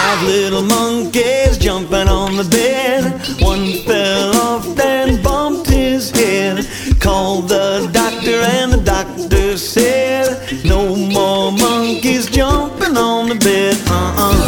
5 little monkeys jumping on the bed. One fell off and bumped his head. Called the doctor and the doctor said, no more monkeys jumping on the bed.